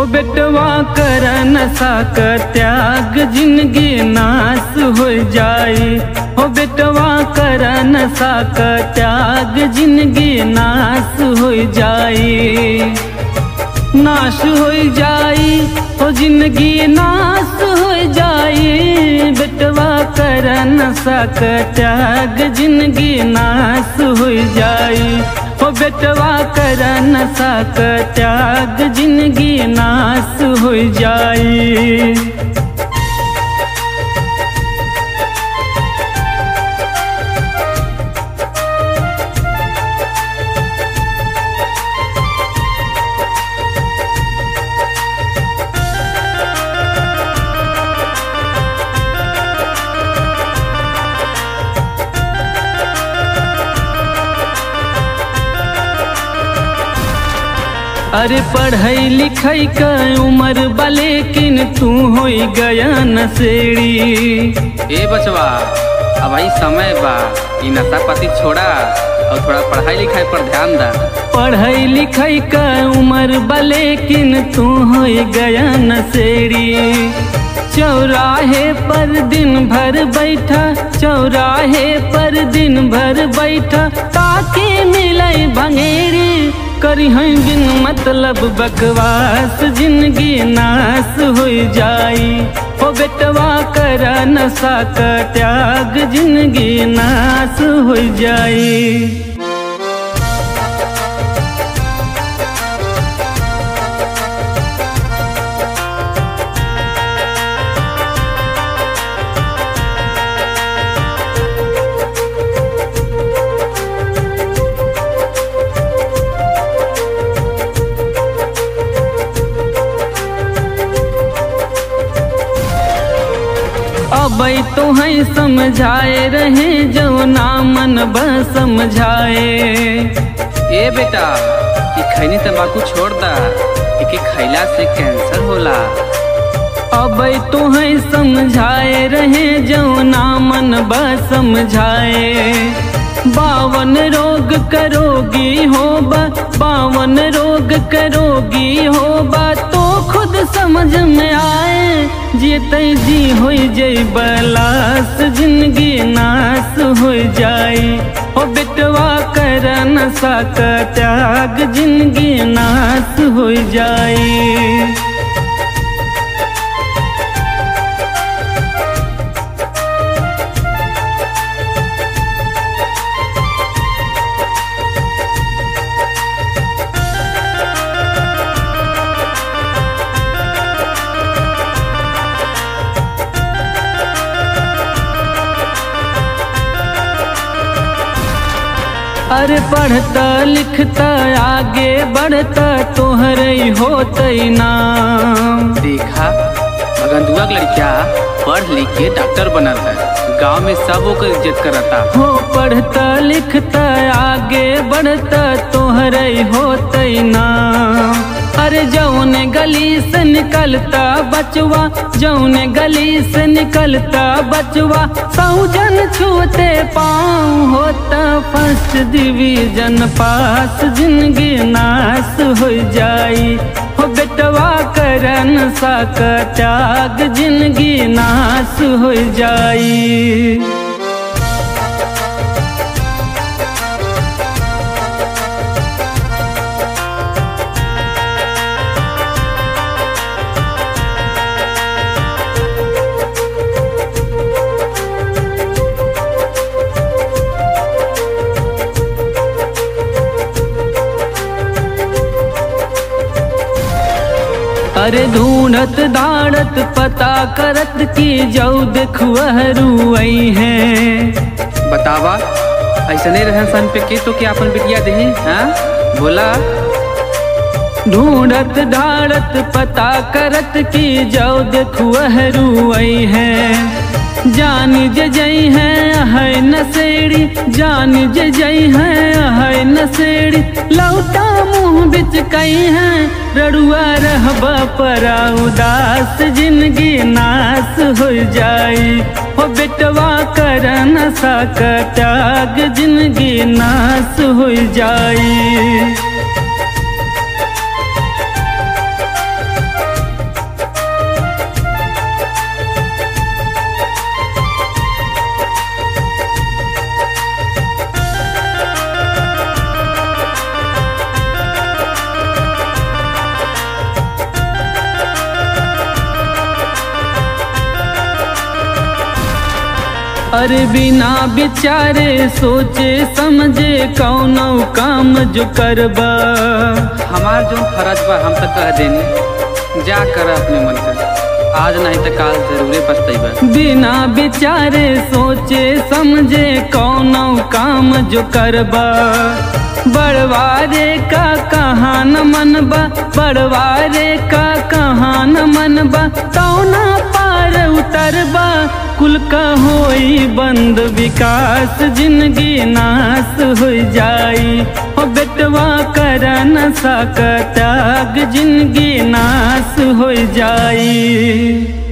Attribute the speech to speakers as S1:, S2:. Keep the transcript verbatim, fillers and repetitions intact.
S1: बेटवा कर नशा का त्याग जिंदगी नाश हो जाई। हो बेटवा कर नशा का त्याग जिंदगी नाश हो जाई। नाश हो जाई हो जिंदगी नाश हो जाई। बेटवा कर नशा का त्याग जिंदगी नाश हो जाई। हो बेटवा कर नशा का त्याग जिंदगी नाश हो जाई। अरे पढ़ाई लिखाई का उम्र बा लेकिन तू हो गया नशेड़ी।
S2: ए बचवा अब आई समय बा, ई नशा पाती छोड़ा और थोड़ा पढ़ाई लिखाई पर ध्यान दा।
S1: पढ़ाई लिखाई का उम्र बा लेकिन तू हो गया नशेड़ी। चौराहे पर दिन भर बैठा, चौराहे पर दिन भर बैठा ताकि मिले भंगेरी। करी हैं बिन मतलब बकवास जिंदगी नाश हो जाई। हो बेटवा कर नशा का त्याग जिंदगी नाश हो जाई। अब तो है समझाए रहे जो ना मन ब समझाए।
S2: ए बेटा ई खैनी तंबाकू छोड़ दा, इके खैला से कैंसर होला।
S1: अब तो है समझाए रहे जो ना मन ब समझाए। बावन रोग करोगी होबा, बावन रोग करोगी होबा तो खुद समझ में आए। जीते जी हो जाई बलास जिंदगी नाश हो जाई। हो बेटवा कर नशा का त्याग जिंदगी नाश हो जाई। अरे पढ़ता लिखता आगे बढ़ता तोहर होतई नाम।
S2: देखा भगंदुआ लड़किया पढ़ लिख के डॉक्टर बनल है, गांव में सब ओकर इज्जत करता।
S1: हो पढ़ता लिखता आगे बढ़ता तोहर होतई नाम। अरे जौने गली से निकलता बचवा, जौने गली से निकलता बचवा सौजन छूते पाँव होता फर्स्ट डिवीजन पास जिंदगी नाश हो जाई। हो बेटवा कर नशा का त्याग जिंदगी नाश हो जाई। अरे ढूंढत दाड़त पता करत की जाऊ देखुहरू आई है।
S2: बतावा ऐसने रहन सहन पे के तो क्या अपन बिटिया दही, हाँ बोला।
S1: ढूंढत दाड़त पता करत की जाऊ देखुहरू आई है। जान जे जई है है नशेड़ी, जान जे जई है है नशेड़ी। लौटा मुँह बिच कई है रड़ुआ रहबा परा उदास जिंदगी नाश हो जाई। हो बेटवा कर नशा का त्याग जिंदगी नाश हो जाई। अरे बिना विचारे सोचे समझे कौनो काम जो करबा।
S2: हमार जो फर्ज बा हम तो कह देनी, जा कर अपने मन से, आज नहीं तो काल जरूरे पछतैबा।
S1: बिना विचारे सोचे समझे कौनो काम जो करबा। बड़वारे का कहाँ न मनबा, बड़वारे का कहाँ न मनबा, तौना पार उतरबा। कुल का होई बंद विकास, जिंदगी नाश हो जाई। ओ बेटवा कर न सकताग, जिंदगी नाश हो जाई।